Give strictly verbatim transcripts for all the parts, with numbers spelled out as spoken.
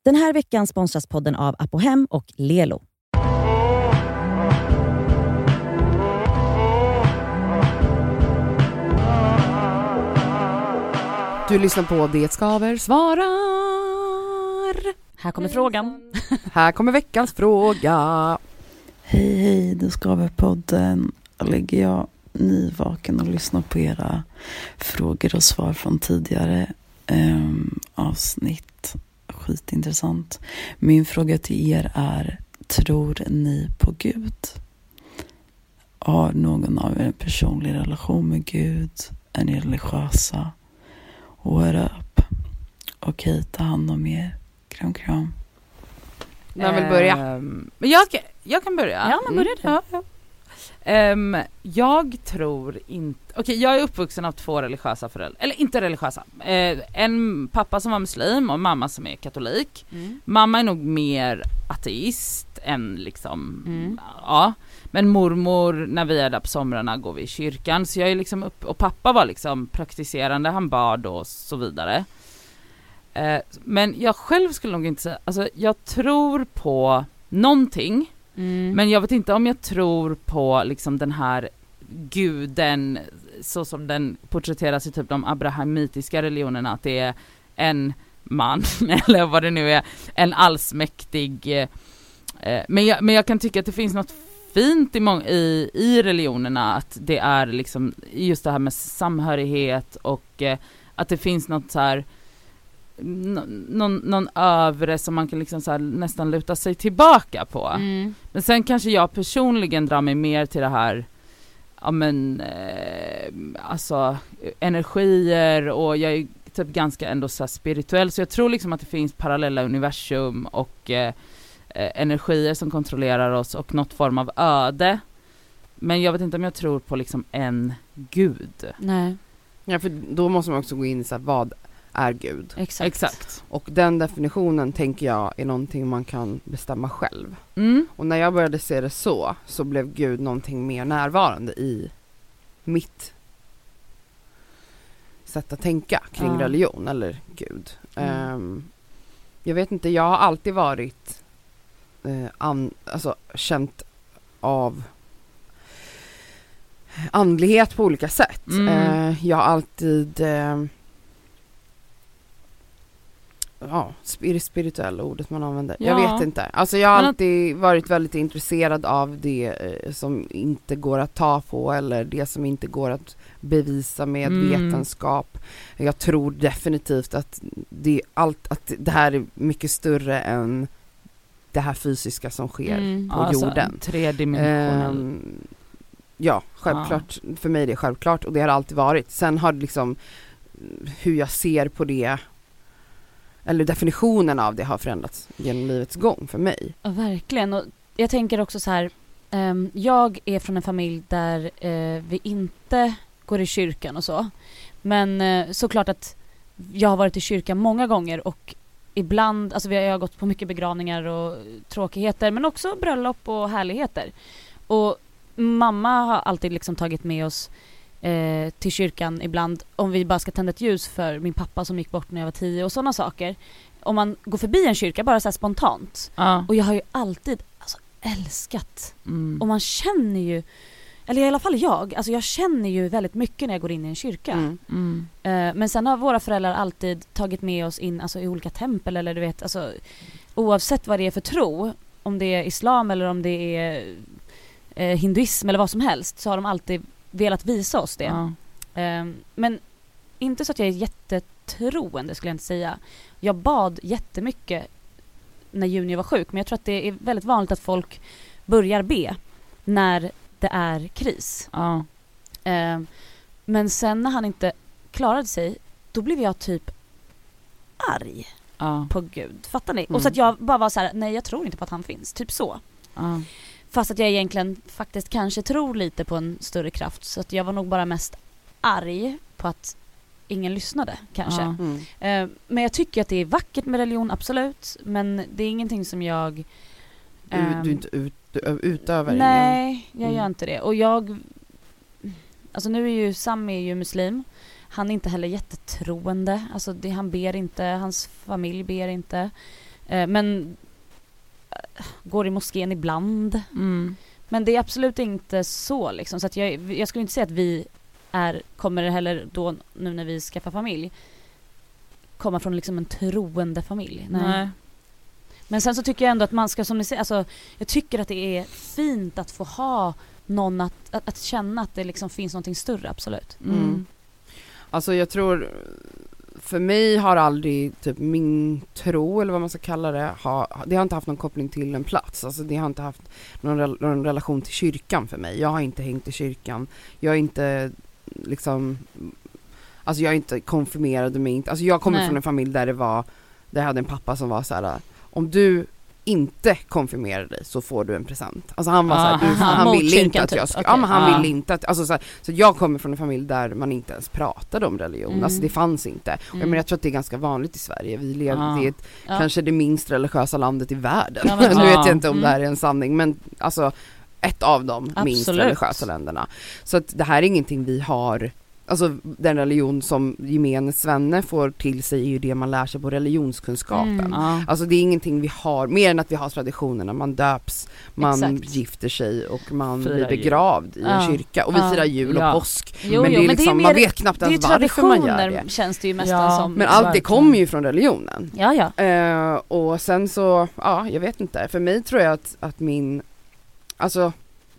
Den här veckan sponsras podden av Apohem och Lelo. Du lyssnar på Det Skaver svarar. Här kommer frågan. Här kommer veckans fråga. Hej hej, Det Skaver-podden. Ligger jag nyvaken och lyssnar på era frågor och svar från tidigare um, avsnitt. Skitintressant. Min fråga till er är: tror ni på Gud? Har någon av er en personlig relation med Gud? Är ni religiösa? What up? Okej, ta hand om er. Kram, kram. Jag vill börja. Um, jag, jag kan börja. Ja, men börja mm. ja, ja. Um, jag tror inte... Okej, okay, jag är uppvuxen av två religiösa föräldrar. Eller inte religiösa. Uh, en pappa som var muslim och mamma som är katolik. Mm. Mamma är nog mer ateist än liksom... Mm. Ja. Men mormor, när vi är där på somrarna, går vi i kyrkan. Så jag är liksom upp... Och pappa var liksom praktiserande. Han bad och så vidare. Uh, men jag själv skulle nog inte säga... Alltså, jag tror på någonting... Mm. Men jag vet inte om jag tror på liksom den här guden så som den porträtteras i typ de abrahamitiska religionerna, att det är en man eller vad det nu är, en allsmäktig eh, men, jag, men jag kan tycka att det finns något fint i, mång- i, i religionerna, att det är liksom just det här med samhörighet och eh, att det finns något så här Någon, någon övre som man kan liksom så här nästan luta sig tillbaka på. Mm. Men sen kanske jag personligen drar mig mer till det här ja men eh, alltså energier, och jag är typ ganska ändå så här spirituell, så jag tror liksom att det finns parallella universum och eh, energier som kontrollerar oss och något form av öde. Men jag vet inte om jag tror på liksom en gud. Nej. Ja, för då måste man också gå in i så här, vad är Gud. Exakt. Exakt. Och den definitionen tänker jag är någonting man kan bestämma själv. Mm. Och när jag började se det så, så blev Gud någonting mer närvarande i mitt sätt att tänka kring ja. religion eller Gud. Mm. Um, jag vet inte, jag har alltid varit uh, an, alltså, känt av andlighet på olika sätt. Mm. Uh, jag har alltid uh, ja, spir- spirituella ordet man använder. Ja. Jag vet inte. Alltså jag har Men alltid varit väldigt intresserad av det eh, som inte går att ta på, eller det som inte går att bevisa med mm. vetenskap. Jag tror definitivt att det, allt, att det här är mycket större än det här fysiska som sker mm. på alltså, jorden. Tredimensionell. Um, ja, självklart. Ja. För mig är det självklart, och det har alltid varit. Sen har det liksom hur jag ser på det, eller definitionen av det, har förändrats genom livets gång för mig. Ja, verkligen. Och jag tänker också så här, um, jag är från en familj där uh, vi inte går i kyrkan och så. Men uh, såklart att jag har varit i kyrkan många gånger, och ibland, alltså vi har, jag har gått på mycket begravningar och tråkigheter, men också bröllop och härligheter. Och mamma har alltid liksom tagit med oss Eh, till kyrkan ibland, om vi bara ska tända ett ljus för min pappa som gick bort när jag var tio och sådana saker. Om man går förbi en kyrka bara så här spontant. Ah. Och jag har ju alltid alltså, älskat. Mm. Och man känner ju, eller i alla fall jag, alltså jag känner ju väldigt mycket när jag går in i en kyrka. Mm. Mm. Eh, men sen har våra föräldrar alltid tagit med oss in alltså, i olika tempel, eller du vet, alltså, oavsett vad det är för tro, om det är islam eller om det är eh, hinduism eller vad som helst, så har de alltid velat visa oss det. Ja. Um, men inte så att jag är jättetroende, skulle jag inte säga. Jag bad jättemycket när Junior var sjuk, men jag tror att det är väldigt vanligt att folk börjar be när det är kris. Ja. Um, men sen när han inte klarade sig, då blev jag typ arg ja. på Gud. Fattar ni? Mm. Och så att jag bara var så här: nej, jag tror inte på att han finns. Typ så. Ja. Fast att jag egentligen faktiskt kanske tror lite på en större kraft. Så att jag var nog bara mest arg på att ingen lyssnade, kanske. Ja. Mm. Uh, men jag tycker att det är vackert med religion, absolut. Men det är ingenting som jag... Um, du, du inte ut, du utöver? Nej, jag mm. gör inte det. Och jag... Alltså nu är ju Sam är ju muslim. Han är inte heller jättetroende. Alltså det, han ber inte, hans familj ber inte. Eh, men äh, går i moskén ibland. Mm. Men det är absolut inte så liksom. Så att jag, jag skulle inte säga att vi är, kommer heller då nu när vi skaffar familj komma från liksom en troende familj. Nej. Nej. Men sen så tycker jag ändå att man ska, som ni säger, alltså, jag tycker att det är fint att få ha någon att, att, att känna att det liksom finns någonting större, absolut. Mm. Mm. Alltså jag tror, för mig har aldrig typ min tro eller vad man ska kalla det, ha, det har inte haft någon koppling till en plats. Alltså det har inte haft någon, rel- någon relation till kyrkan för mig. Jag har inte hängt i kyrkan. Jag är inte liksom, alltså jag är inte konfirmerad mig inte. Alltså jag kommer Nej. från en familj där det var, där jag hade en pappa som var så här: om du inte konfirmerar dig så får du en present. Alltså han var Ah, så här, du, aha, han mot ville kyrkan inte att typ. jag skulle, Okej. ja men han Ah. ville inte att, alltså så, här, så jag kommer från en familj där man inte ens pratade om religion. Mm. Alltså det fanns inte. Och jag, Mm. menar, jag tror att det är ganska vanligt i Sverige. Vi lever Ah. i ett, Ja. kanske det minst religiösa landet i världen. Ja, men- nu vet jag Ah. inte om Mm. det här är en sanning, men alltså ett av de minst Absolut. religiösa länderna. Så att det här är ingenting vi har. Alltså den religion som gemene svenne får till sig är ju det man lär sig på religionskunskapen. Mm. Ja. Alltså det är ingenting vi har, mer än att vi har traditionerna. Man döps, man Exakt. gifter sig och man Firar blir jul. begravd i en Ja. kyrka. Och vi Ja. firar jul och Ja. påsk. Jo, men jo, det är men liksom, det är man mer- vet knappt Det är ju ens varför man gör traditioner det. känns det ju nästan Ja, som. Men allt det verkligen. kommer ju från religionen. Ja, ja. Eh, och sen så, ja jag vet inte. För mig tror jag att, att min, alltså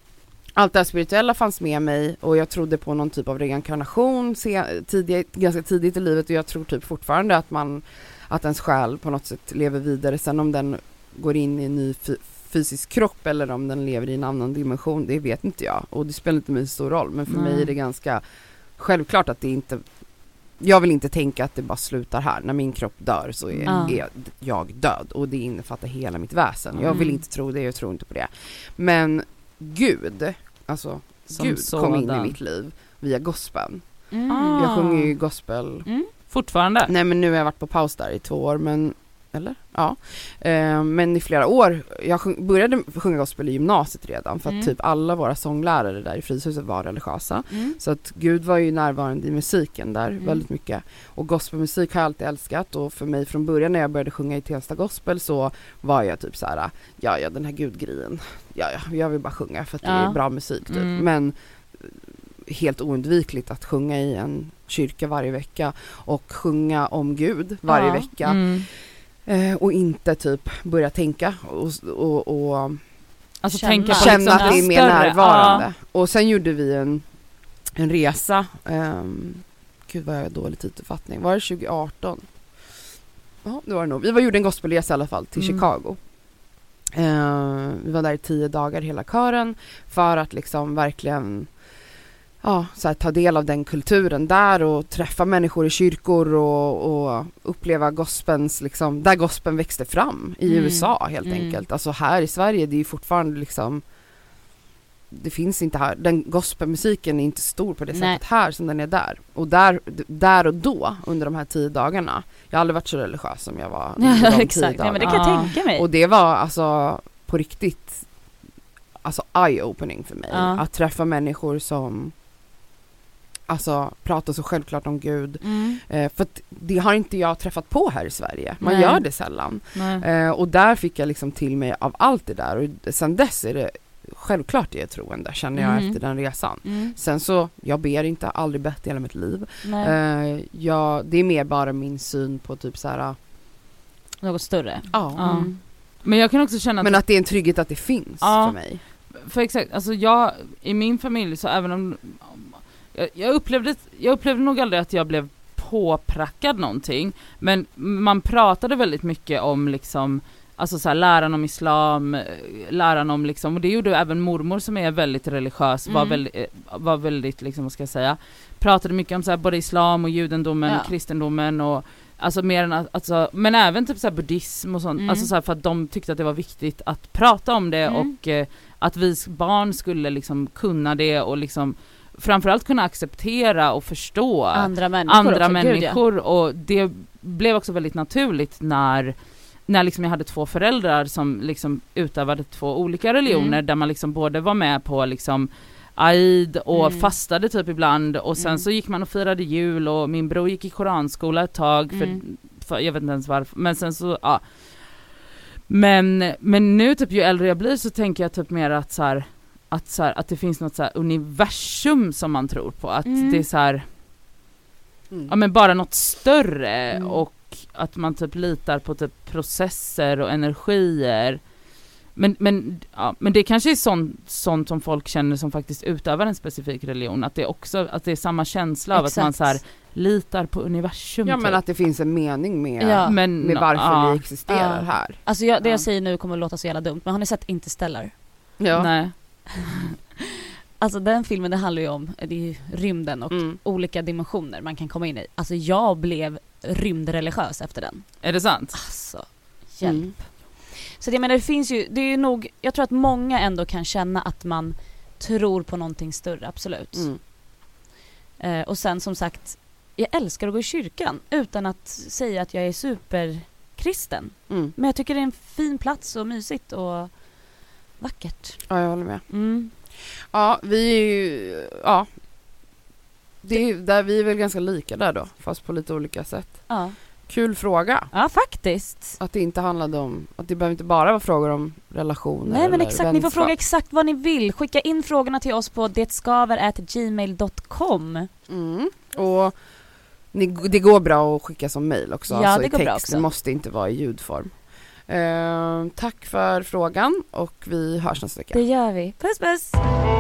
allt det här spirituella fanns med mig och jag trodde på någon typ av reinkarnation se, tidigt, ganska tidigt i livet, och jag tror typ fortfarande att man, att ens själ på något sätt lever vidare. Sen om den går in i en ny f- fysisk kropp eller om den lever i en annan dimension, det vet inte jag. Och det spelar inte mig stor roll, men för Nej. mig är det ganska självklart att det inte, jag vill inte tänka att det bara slutar här. När min kropp dör så är, Ja. är jag död, och det innefattar hela mitt väsen. Jag vill Mm. inte tro det, jag tror inte på det. Men Gud, alltså Som Gud kom in i sådan. mitt liv via gospeln. Mm. Ah. Jag sjunger ju gospel. Mm. Fortfarande? Nej, men nu har jag varit på paus där i två år, men eller? Ja. Eh, men i flera år, jag sjung, började sjunga gospel i gymnasiet redan, för att Mm. typ alla våra sånglärare där i Fryshuset var religiösa. Mm. Så att Gud var ju närvarande i musiken där Mm. väldigt mycket. Och gospelmusik har jag alltid älskat, och för mig från början när jag började sjunga i Tensta gospel så var jag typ så här: ja ja den här Gud-grejen, ja ja jag vill bara sjunga för att det Ja. är bra musik typ. Mm. Men helt oundvikligt att sjunga i en kyrka varje vecka och sjunga om Gud varje Ja. vecka. Mm. Eh, och inte typ börja tänka och, och, och Alltså Känna. tänka på känna liksom att det är mer större. närvarande. Och sen gjorde vi en, en resa, um, gud vad jag har dålig tidsuppfattning, var det tjugo arton? Ja, det var det nog. Vi var, gjorde en gospelresa i alla fall till Mm. Chicago. Eh, vi var där i tio dagar hela kören för att liksom verkligen ja, så här, ta del av den kulturen där och träffa människor i kyrkor och, och uppleva gospelns, liksom, där gospeln växte fram i Mm. U S A helt Mm. enkelt. Alltså här i Sverige, det är ju fortfarande liksom, det finns inte här, den gospelmusiken är inte stor på det Nej. sättet här som den är där. Och där, där och då, under de här tio dagarna, jag har aldrig varit så religiös som jag var under de Ja, tio exakt. Nej, men det dagarna. kan jag Ja. tänka mig. Och det var alltså på riktigt, alltså eye-opening för mig. Ja. Att träffa människor som alltså pratar så självklart om Gud. Mm. Eh, för att det har inte jag träffat på här i Sverige. Man Nej. gör det sällan. Nej. Eh, och där fick jag liksom till mig av allt det där. Och sen dess är det självklart det är troende, känner jag Mm. efter den resan. Mm. Sen så, jag ber inte, aldrig bett i hela mitt liv. Nej. Eh, jag, det är mer bara min syn på typ så här. Något större. Ja. Ja. Mm. Men jag kan också känna att, Men att det är en trygghet att det finns Ja. för mig. för exakt, alltså jag, i min familj så även om, jag, jag upplevde, jag upplevde nog aldrig att jag blev påprackad någonting, men man pratade väldigt mycket om liksom, alltså så här, läran om islam, eh, läran om liksom, och det gjorde även mormor som är väldigt religiös, var Mm. väldigt, eh, var väldigt liksom, vad ska jag säga, pratade mycket om så här, både islam och judendomen, Ja. kristendomen och alltså mer än att, alltså, men även typ så här buddhism och sånt, Mm. alltså så här, för att de tyckte att det var viktigt att prata om det Mm. och eh, att vi barn skulle liksom kunna det och liksom framförallt kunna acceptera och förstå Andra människor andra också. människor. Gud, Och det blev också väldigt naturligt när när liksom jag hade två föräldrar som liksom utövade två olika religioner, Mm. där man liksom både var med på liksom Eid och Mm. fastade typ ibland, och sen Mm. så gick man och firade jul, och min bror gick i koranskola ett tag för, Mm. för jag vet inte ens varför, men sen så ja. Men, men nu typ ju äldre jag blir så tänker jag typ mer att så här, att, så här, att det finns något så här universum som man tror på. Att Mm. det är så här, Mm. ja men bara något större Mm. och att man typ litar på typ processer och energier. Men, men, ja, men det kanske är sånt, sånt som folk känner som faktiskt utövar en specifik religion. Att det är också att det är samma känsla av Exakt. att man så här, litar på universum. Ja typ. men att det finns en mening med, Ja. men, med varför ja, vi existerar Ja. här. Alltså jag, det Ja. jag säger nu kommer att låta så jävla dumt, men har ni sett Interstellar? Ja. Nej. Alltså den filmen, det handlar ju om, det är ju rymden och Mm. olika dimensioner man kan komma in i. Alltså jag blev rymdreligiös efter den. Är det sant? Alltså, hjälp. Mm. Så det, jag menar, det finns ju, det är ju nog, jag tror att många ändå kan känna att man tror på någonting större, absolut. Mm. Eh, och sen som sagt, jag älskar att gå i kyrkan utan att säga att jag är superkristen. Mm. Men jag tycker det är en fin plats och mysigt och vackert. Ja, jag håller med. Mm. Ja, vi är ju, ja. Det är, ju- där vi är väl ganska lika där då, fast på lite olika sätt. Ja. Kul fråga. ja, faktiskt. Att det inte handlade om, att det behöver inte bara vara frågor om relationer. Nej men eller exakt, ni får vänskap. fråga exakt vad ni vill. Skicka in frågorna till oss på detskaver at gmail dot com. Mm. Och ni, det går bra att skicka som mejl också, Ja, alltså det i går bra text. också. Det måste inte vara i ljudform. Eh, tack för frågan och vi hörs nästa vecka. Det gör vi. Puss puss!